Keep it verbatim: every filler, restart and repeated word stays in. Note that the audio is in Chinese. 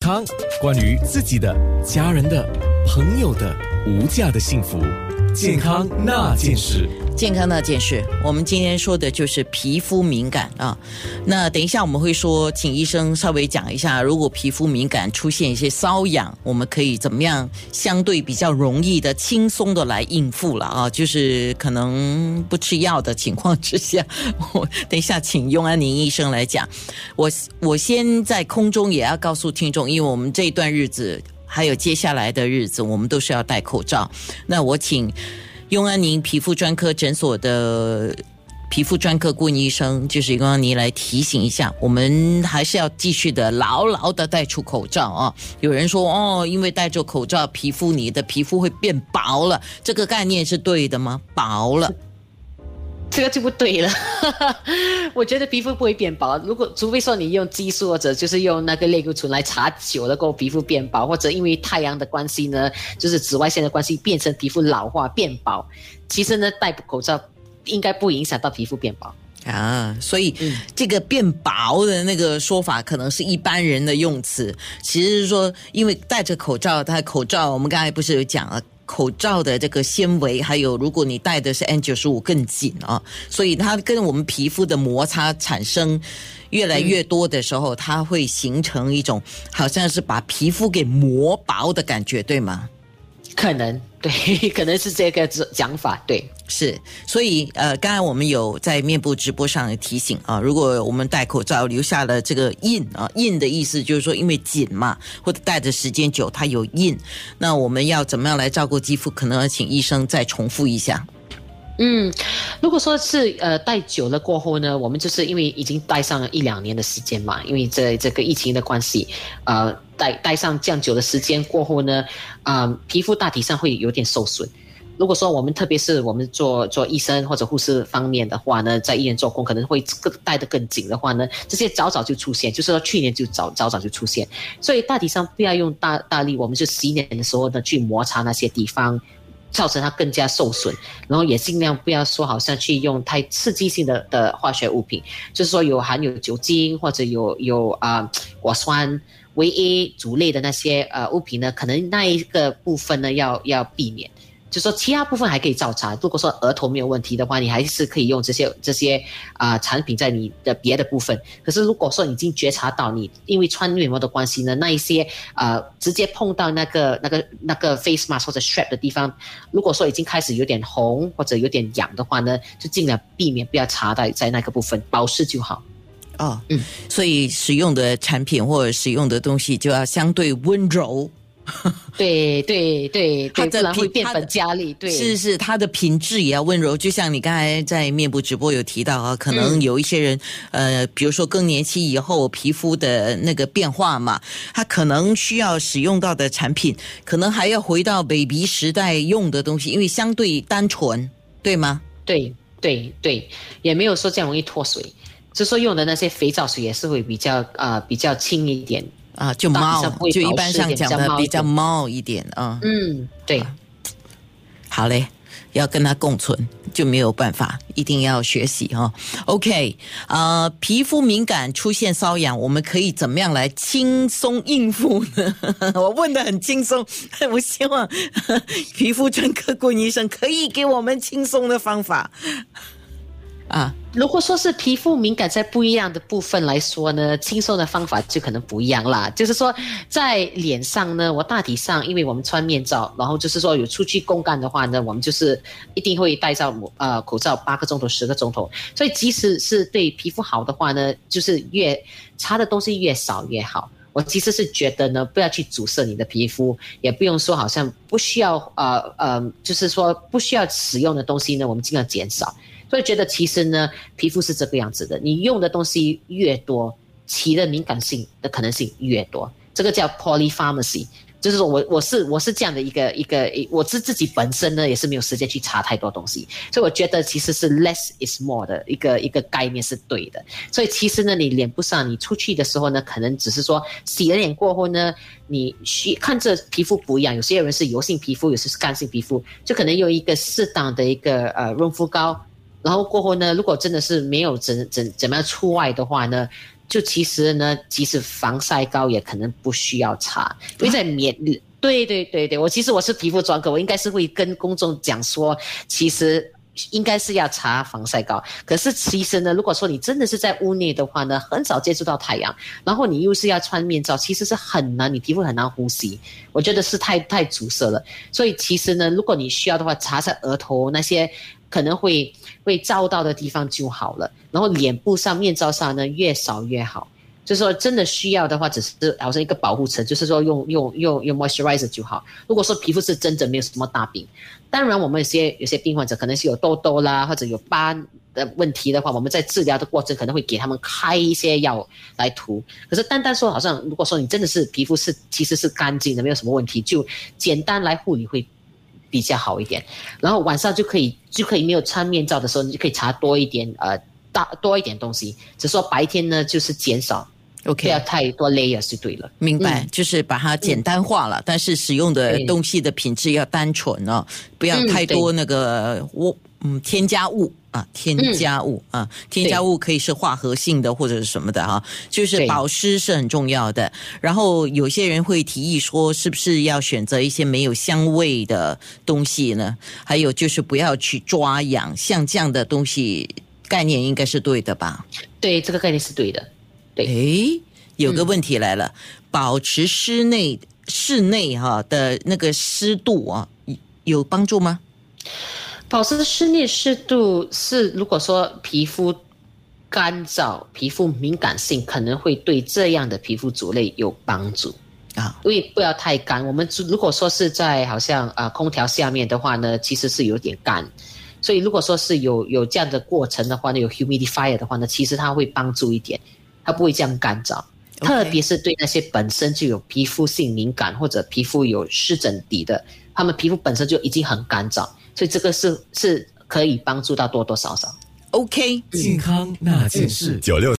康，关于自己的、家人的、朋友的无价的幸福。健康那件事， 健康那件事，我们今天说的就是皮肤敏感啊。那等一下我们会说，请医生稍微讲一下，如果皮肤敏感出现一些瘙痒，我们可以怎么样相对比较容易的、轻松的来应付了啊？就是可能不吃药的情况之下，我等一下请雍安宁医生来讲。我我先在空中也要告诉听众，因为我们这一段日子。还有接下来的日子，我们都是要戴口罩。那我请雍安宁皮肤专科诊所的皮肤专科顾问医生，就是雍安宁来提醒一下，我们还是要继续的牢牢的戴出口罩啊。有人说哦，因为戴着口罩，皮肤你的皮肤会变薄了，这个概念是对的吗？薄了。 这个就不对了我觉得皮肤不会变薄，如果除非说你用激素或者就是用那个类固醇来擦久了过后皮肤变薄，或者因为太阳的关系呢，就是紫外线的关系变成皮肤老化变薄，其实呢戴口罩应该不影响到皮肤变薄啊，所以这个变薄的那个说法可能是一般人的用词，其实是说因为戴着口罩，它口罩我们刚才不是有讲了，口罩的这个纤维，还有如果你戴的是 N 九十五 更紧啊，所以它跟我们皮肤的摩擦产生越来越多的时候，它会形成一种好像是把皮肤给磨薄的感觉，对吗？ 可能对，可能是这个讲法，对， 是，所以呃，刚才我们有在面部直播上提醒啊，如果我们戴口罩留下了这个印啊，印的意思就是说因为紧嘛，或者戴的时间久，它有印，那我们要怎么样来照顾肌肤？可能要请医生再重复一下。 嗯，如果说是呃戴久了过后呢，我们就是因为已经戴上了一两年的时间嘛，因为这这个疫情的关系，呃戴戴上这样久的时间过后呢，啊、呃、皮肤大体上会有点受损。如果说我们特别是我们做做医生或者护士方面的话呢，在医院做工可能会更戴得更紧的话呢，这些早早就出现，就是说去年就早早早就出现，所以大体上不要用大大力，我们就洗脸的时候呢去摩擦那些地方。造成它更加受损，然后也尽量不要说好像去用太刺激性的的化学物品，就是说有含有酒精或者有有啊、呃、果酸、维 A 族类的那些呃物品呢，可能那一个部分呢要要避免。就是说其他部分还可以照擦，如果说额头没有问题的话，你还是可以用这些这些啊、呃、产品在你的别的部分。可是如果说你已经觉察到你因为穿面膜的关系呢，那一些呃直接碰到那个那个那个 face mask 或者 strap 的地方，如果说已经开始有点红或者有点痒的话呢，就尽量避免不要擦在在那个部分，保湿就好。 哦，嗯，所以使用的产品或者使用的东西就要相对温柔。 对对对对，不然会变本加厉。对， 是是，它的品质也要温柔。就像你刚才在面部直播有提到啊，可能有一些人，嗯、呃，比如说更年期以后皮肤的那个变化嘛，他可能需要使用到的产品，可能还要回到 baby 时代用的东西，因为相对单纯，对吗？ 对对对，也没有说这样容易脱水，就是说用的那些肥皂水也是会比较呃比较轻一点。 啊，就猫，就一般上讲的比较猫一点啊。 嗯，对、啊。 好嘞，要跟它共存就没有办法，一定要学习哈、哦。OK， 呃，皮肤敏感出现瘙痒，我们可以怎么样来轻松应付呢？我问得很轻松，我希望皮肤专科顾问医生可以给我们轻松的方法。啊， 如果说是皮肤敏感在不一样的部分来说呢，轻松的方法就可能不一样啦。就是说在脸上呢，我大体上因为我们穿面罩，然后就是说有出去公干的话呢，我们就是一定会戴上呃口罩八个钟头十个钟头，所以即使是对皮肤好的话呢，就是越擦的东西越少越好。我其实是觉得呢，不要去阻塞你的皮肤，也不用说好像不需要呃呃，就是说不需要使用的东西呢，我们尽量减少。所以觉得其实呢，皮肤是这个样子的，你用的东西越多，起的敏感性的可能性越多，这个叫 polypharmacy。就是说我我是我是这样的一个一个，我是自己本身呢也是没有时间去查太多东西，所以我觉得其实是 less is more 的一个一个概念是对的。所以其实呢，你脸部上你出去的时候呢，可能只是说洗了脸过后呢，你需看这皮肤不一样，有些人是油性皮肤，有些是干性皮肤，就可能用一个适当的一个呃润肤膏。然后过后呢，如果真的是没有怎怎怎么样出外的话呢， 就其实呢，即使防晒膏也可能不需要擦，因为在棉。对对对对，我其实我是皮肤专科，我应该是会跟公众讲说，其实应该是要擦防晒膏。可是其实呢，如果说你真的是在屋内的话呢，很少接触到太阳，然后你又是要穿面罩，其实是很难，你皮肤很难呼吸。我觉得是太太阻塞了。所以其实呢，如果你需要的话，擦在额头那些可能会会照到的地方就好了。然后脸部上、面罩上呢，越少越好。就是说真的需要的话，只是好像一个保护层，就是说用用用用 moisturizer 就好。如果说皮肤是真的没有什么大病，当然我们有些有些病患者可能是有痘痘啦，或者有疤的问题的话，我们在治疗的过程可能会给他们开一些药来涂。可是单单说好像如果说你真的是皮肤是其实是干净的，没有什么问题，就简单来护理会比较好一点。然后晚上就可以就可以没有穿面罩的时候，你就可以擦多一点呃大多一点东西，只是说白天呢就是减少。 OK， 不要太多 layers 就对了。 明白、嗯、就是把它简单化了、嗯、但是使用的东西的品质要单纯哦，不要太多那个我嗯添加物啊，添加物、嗯、啊，添加物可以是化合性的或者是什么的哈、啊，就是保湿是很重要的。然后有些人会提议说，是不是要选择一些没有香味的东西呢？还有就是不要去抓痒，像这样的东西概念应该是对的吧？ 对，这个概念是对的。 诶，有个问题来了，嗯、保持室内室内哈的那个湿度啊，有帮助吗？ 保持室内湿度是，如果说皮肤干燥、皮肤敏感性，可能会对这样的皮肤族类有帮助啊。因为不要太干，我们如果说是在好像啊、呃、空调下面的话呢，其实是有点干。所以如果说是有有这样的过程的话呢，有 humidifier 的话呢，其实它会帮助一点。它不会这样干燥， okay. 特别是对那些本身就有皮肤性敏感或者皮肤有湿疹底的，他们皮肤本身就已经很干燥，所以这个是是可以帮助到多多少少。 OK， 健康那件事。九六